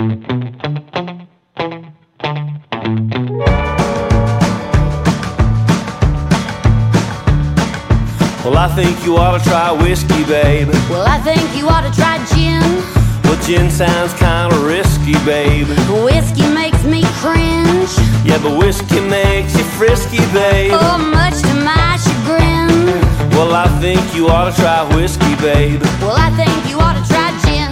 Well, I think you ought to try whiskey, babe. Well, I think you ought to try gin. Well, gin sounds kinda risky, babe. Whiskey makes me cringe. Yeah, but whiskey makes you frisky, babe. Oh, much to my chagrin. Well, I think you ought to try whiskey, babe. Well, I think you ought to try gin.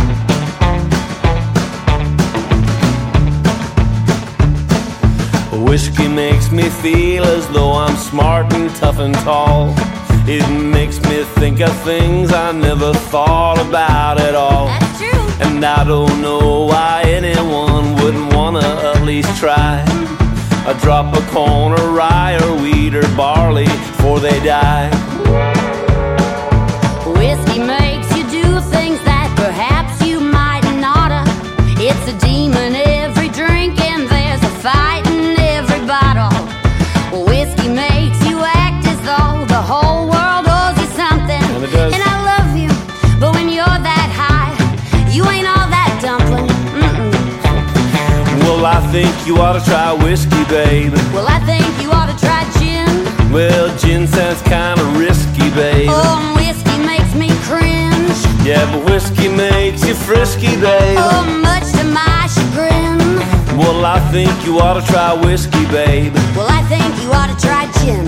Whiskey makes me feel as though I'm smart and tough and tall. It makes me think of things I never thought about at all. That's true. And I don't know why anyone wouldn't wanna at least try a drop of corn or rye or wheat or barley before they die. Whiskey makes you do things that perhaps you might not. It's a demon every drink and there's a fight in every bottle. Whiskey makes you act as though the whole world owes you something. And it does. And I love you, but when you're that high, you ain't all that dumpling. Well, I think you ought to try whiskey, babe. Well, I think you ought to try gin. Well, gin sounds kinda risky, babe. Oh, whiskey makes me cringe. Yeah, but whiskey makes you frisky, babe. Oh, much to my chagrin. Well, I think you ought to try whiskey, babe. Well, I think you ought to try gin.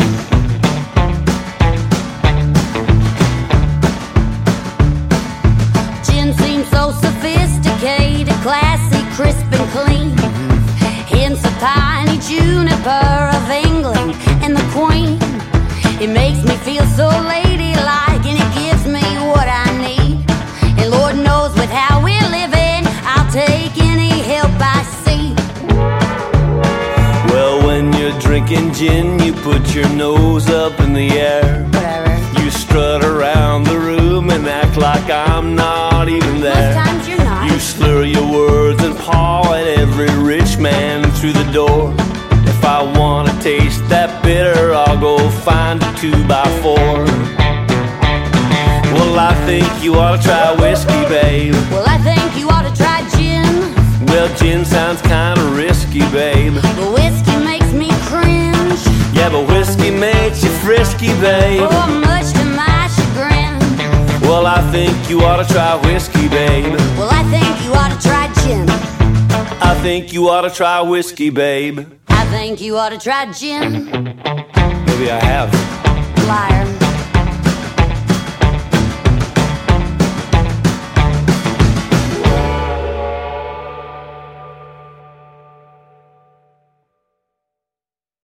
Gin seems so sophisticated, classy, crisp and clean. Hints of piney juniper of England and the Queen. It makes me feel so ladylike and it gives me what I need. And Lord knows with how we're living, I'll take any help I see. Well, when you're drinking gin, you put your nose up in the air. Whatever. You strut around the room and act like I'm not even there. Most times you're not. You slur your words and paw at every rich man through the door. If I want to taste that bitter, I'll go find a 2x4. Well, I think you ought to try whiskey, babe. Well, I think you ought to try gin. Well, gin sounds kinda risky, babe. But whiskey makes me cringe. Yeah, but whiskey makes you frisky, babe. Oh, much to my chagrin. Well, I think you ought to try whiskey, babe. Well, I think you ought to try gin. I think you ought to try whiskey, babe. I think you ought to try gin. Maybe I have. Liar.